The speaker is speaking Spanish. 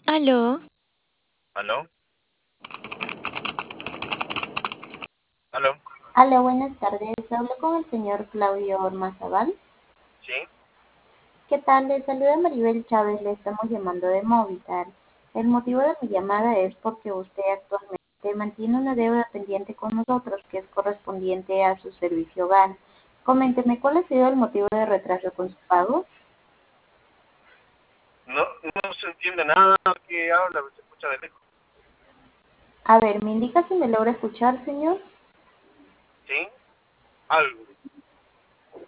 Aló, ¿Aló? ¿Aló? Hola, buenas tardes. Hablo con el señor Claudio Ormazabal. ¿Sí? ¿Qué tal? Le saluda Maribel Chávez. Le estamos llamando de Movistar. El motivo de mi llamada es porque usted actualmente mantiene una deuda pendiente con nosotros que es correspondiente a su servicio hogar. Coménteme, ¿cuál ha sido el motivo de retraso con su pago? No, no se entiende nada que habla, se escucha de lejos. A ver, ¿me indica si me logra escuchar, señor? ¿Sí? Algo.